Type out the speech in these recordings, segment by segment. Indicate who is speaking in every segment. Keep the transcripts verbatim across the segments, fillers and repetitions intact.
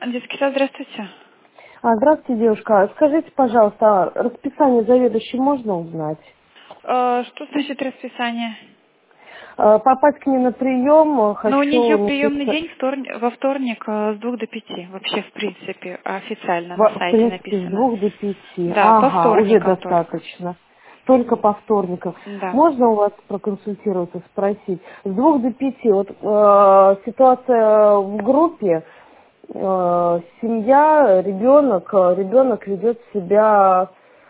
Speaker 1: Детский сад, здравствуйте.
Speaker 2: А, здравствуйте, девушка. Скажите, пожалуйста, а расписание заведующей можно узнать?
Speaker 1: Э, что значит расписание?
Speaker 2: А, Попасть к ней на прием
Speaker 1: Ну, у
Speaker 2: хочу
Speaker 1: нее приемный
Speaker 2: написать.
Speaker 1: день вторник, во вторник э, с двух до пяти. Вообще, в принципе, официально на
Speaker 2: В, в
Speaker 1: сайте
Speaker 2: принципе, с
Speaker 1: написано.
Speaker 2: двух до пяти.
Speaker 1: Да, по
Speaker 2: Ага, уже
Speaker 1: вторникам только.
Speaker 2: достаточно. Только по вторникам.
Speaker 1: Да.
Speaker 2: Можно у вас проконсультироваться, спросить? С двух до пяти. Вот э, ситуация в группе. Э, семья, ребенок, э, ребенок ведет себя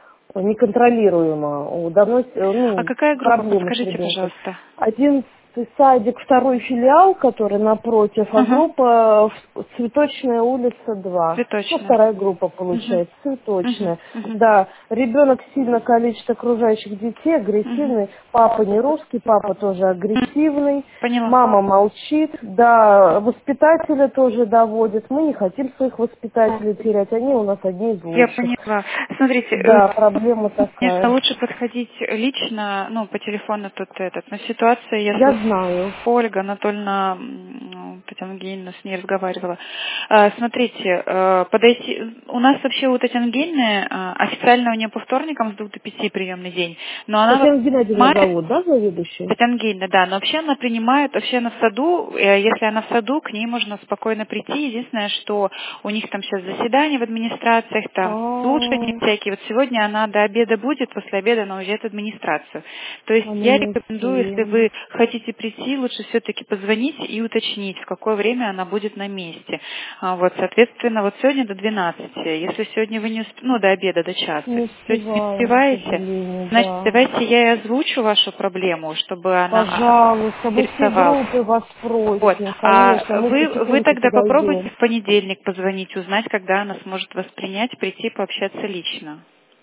Speaker 2: неконтролируемо. Давно, э,
Speaker 1: А
Speaker 2: ну,
Speaker 1: какая группа?
Speaker 2: проблемы с
Speaker 1: Подскажите,
Speaker 2: ребенком.
Speaker 1: пожалуйста.
Speaker 2: Одиннадцатый садик, второй филиал, который напротив, а
Speaker 1: Угу.
Speaker 2: группа в- Цветочная улица два. Ну,
Speaker 1: Цветочная.
Speaker 2: вторая группа
Speaker 1: Угу.
Speaker 2: получается,
Speaker 1: Угу.
Speaker 2: цветочная.
Speaker 1: Угу.
Speaker 2: Да, ребенок сильно калечит окружающих детей,
Speaker 1: Угу.
Speaker 2: агрессивный. Папа не русский, папа тоже агрессивный.
Speaker 1: Поняла.
Speaker 2: Мама молчит, да, воспитателя тоже доводит. Мы не хотим своих воспитателей терять, они у нас одни из
Speaker 1: Я
Speaker 2: лучших.
Speaker 1: поняла. Смотрите,
Speaker 2: Да,
Speaker 1: э,
Speaker 2: проблема
Speaker 1: конечно,
Speaker 2: такая.
Speaker 1: лучше подходить лично, ну, по телефону тут этот. Но ситуация, я
Speaker 2: Я
Speaker 1: с
Speaker 2: знаю.
Speaker 1: Ольга Анатольевна, м, ну, Татьяна Евгеньевна с ней разговаривала. Э, Смотрите, э, подойти, у нас вообще у Татьяны Евгеньевны э, официально у нее по вторникам с двух до пяти приемный день, но она
Speaker 2: Татьяна Геннадьевна
Speaker 1: принимает,
Speaker 2: зовут, да, заведующая?
Speaker 1: Татьяна Евгеньевна, да, но вообще она принимает, вообще она в саду, э, если она в саду, к ней можно спокойно прийти. Единственное, что у них там сейчас заседания в администрациях, там слушания
Speaker 2: А,
Speaker 1: всякие. Вот сегодня она до обеда будет, после обеда она уезжает в администрацию. То есть
Speaker 2: она
Speaker 1: я
Speaker 2: не
Speaker 1: рекомендую, если
Speaker 2: успеет.
Speaker 1: вы хотите прийти, лучше все-таки позвонить и уточнить, в какое время она будет на месте. А, Вот, соответственно, вот сегодня до двенадцати. Если сегодня вы не усп... ну, до обеда, до часа,
Speaker 2: Не
Speaker 1: сегодня не
Speaker 2: успеваем, к
Speaker 1: успеваете,
Speaker 2: сожалению,
Speaker 1: значит,
Speaker 2: да.
Speaker 1: давайте я и озвучу вашу проблему, чтобы она
Speaker 2: Пожалуйста, мы все
Speaker 1: интересовалась.
Speaker 2: группы вас
Speaker 1: Вот.
Speaker 2: просим, конечно,
Speaker 1: А
Speaker 2: мы
Speaker 1: вы, вы
Speaker 2: потихоньку
Speaker 1: тогда попробуйте
Speaker 2: подойдем.
Speaker 1: в понедельник позвонить, узнать, когда она сможет вас принять, прийти, пообщаться лично.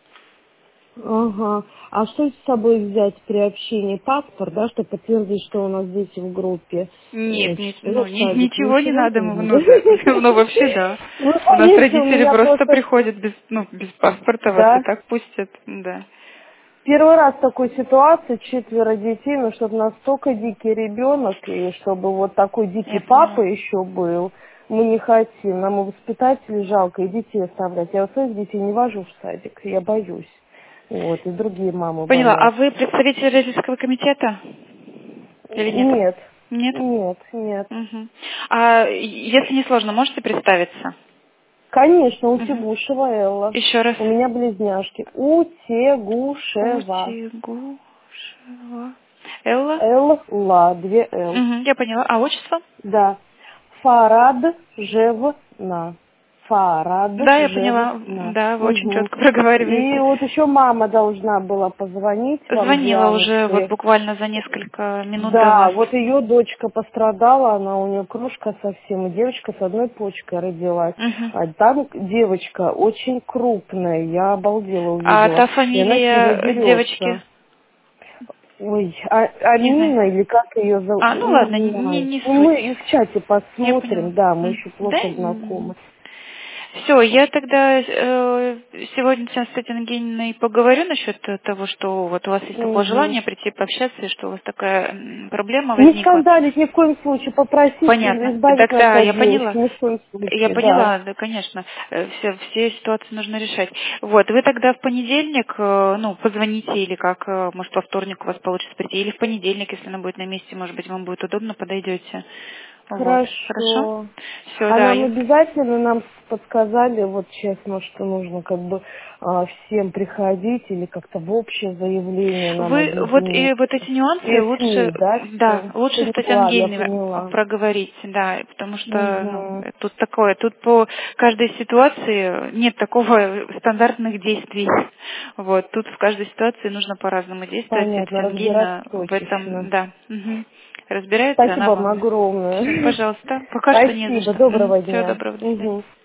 Speaker 2: Ага. А что с собой взять при общении? Паспорт, да, чтобы подтвердить, что у нас дети в группе э,
Speaker 1: Нет, ни- ну,
Speaker 2: четырех
Speaker 1: ни-
Speaker 2: садик?
Speaker 1: ничего не
Speaker 2: Ничего
Speaker 1: надо,
Speaker 2: не
Speaker 1: ему,
Speaker 2: надо?
Speaker 1: ну, да, ну, вообще, да.
Speaker 2: Ну,
Speaker 1: У нас
Speaker 2: конечно, у
Speaker 1: родители
Speaker 2: меня
Speaker 1: просто
Speaker 2: просто...
Speaker 1: приходят без, ну, без паспорта, вас и
Speaker 2: Да.
Speaker 1: так пустят, да.
Speaker 2: Первый раз в такой ситуации, четверо детей, но чтобы настолько дикий ребенок, и чтобы вот такой дикий
Speaker 1: Я
Speaker 2: папа
Speaker 1: поняла.
Speaker 2: еще был, мы не хотим. Нам и воспитателей жалко, и детей оставлять. Я вот своих детей не вожу в садик, я боюсь. Вот, и другие мамы
Speaker 1: Поняла. А вы
Speaker 2: боятся.
Speaker 1: представитель родительского комитета или нет?
Speaker 2: Нет,
Speaker 1: Нет?
Speaker 2: нет, нет.
Speaker 1: Мгм. А если не сложно, можете представиться?
Speaker 2: Конечно,
Speaker 1: Мгм.
Speaker 2: Утегушева Элла.
Speaker 1: Еще раз.
Speaker 2: У меня близняшки. Утегушева.
Speaker 1: Утигушева. Элла?
Speaker 2: Элла, две Л.
Speaker 1: Мгм, я поняла. А отчество?
Speaker 2: Да. Фарад Жевна. Фарад
Speaker 1: Да, я поняла.
Speaker 2: Жевна.
Speaker 1: Да, вы очень
Speaker 2: Угу.
Speaker 1: четко
Speaker 2: И
Speaker 1: проговариваете.
Speaker 2: вот еще мама должна была позвонить вам,
Speaker 1: Звонила уже вот
Speaker 2: Дианочке.
Speaker 1: буквально за несколько минут до
Speaker 2: Да,
Speaker 1: вас.
Speaker 2: вот ее дочка пострадала, она у нее кружка совсем, и девочка с одной почкой родилась.
Speaker 1: Мгм.
Speaker 2: А там девочка очень крупная, я обалдела
Speaker 1: А
Speaker 2: увидела.
Speaker 1: та
Speaker 2: И она с ними
Speaker 1: фамилия девочки?
Speaker 2: дерется. Ой, а,
Speaker 1: Не знаю.
Speaker 2: Амина или как ее зовут,
Speaker 1: А, ну ладно,
Speaker 2: не
Speaker 1: не,
Speaker 2: знаю.
Speaker 1: не
Speaker 2: Ну,
Speaker 1: суть.
Speaker 2: мы в чате
Speaker 1: Я поняла.
Speaker 2: посмотрим, да, мы
Speaker 1: М.
Speaker 2: еще
Speaker 1: Да?
Speaker 2: плохо знакомы.
Speaker 1: Все, я тогда э, сегодня с Татьяной Евгеньевной поговорю насчет того, что вот у вас есть такое
Speaker 2: Угу.
Speaker 1: желание прийти пообщаться, и что у вас такая м, проблема
Speaker 2: Не
Speaker 1: возникла.
Speaker 2: скандалить ни в коем случае, попросить
Speaker 1: Понятно.
Speaker 2: избавить
Speaker 1: Так,
Speaker 2: нас
Speaker 1: да, я
Speaker 2: от девочки,
Speaker 1: поняла.
Speaker 2: ни в коем
Speaker 1: Я
Speaker 2: случае, да.
Speaker 1: поняла, да, конечно. Э, Все, все ситуации нужно решать. Вот, вы тогда в понедельник, э, ну, позвоните или как, э, может, во вторник у вас получится прийти, или в понедельник, если она будет на месте, может быть, вам будет удобно, подойдете. Вот, хорошо?
Speaker 2: Хорошо.
Speaker 1: Все,
Speaker 2: А
Speaker 1: да.
Speaker 2: нам
Speaker 1: я-
Speaker 2: обязательно, нам подсказали, вот честно, что нужно как бы а, всем приходить или как-то в общее заявление нам
Speaker 1: Вы вот и вот
Speaker 2: объединиться.
Speaker 1: эти нюансы
Speaker 2: И с
Speaker 1: лучше,
Speaker 2: ней, да,
Speaker 1: да,
Speaker 2: все.
Speaker 1: лучше с Татьяной
Speaker 2: Поняла, я
Speaker 1: Евгеньевной
Speaker 2: поняла.
Speaker 1: проговорить, да, потому что, ну,
Speaker 2: Угу.
Speaker 1: тут такое, тут по каждой ситуации нет такого стандартных действий. Вот, тут в каждой ситуации нужно по-разному действовать, и
Speaker 2: Понятно,
Speaker 1: Татьяна
Speaker 2: разбираться
Speaker 1: Евгеньевна в этом,
Speaker 2: точечно.
Speaker 1: да, мгм, разбирается,
Speaker 2: Спасибо
Speaker 1: она
Speaker 2: вам
Speaker 1: вам. Все,
Speaker 2: огромное.
Speaker 1: пожалуйста. Пока что не за
Speaker 2: Спасибо,
Speaker 1: что.
Speaker 2: доброго
Speaker 1: Всего
Speaker 2: дня.
Speaker 1: доброго, до свидания.
Speaker 2: Угу.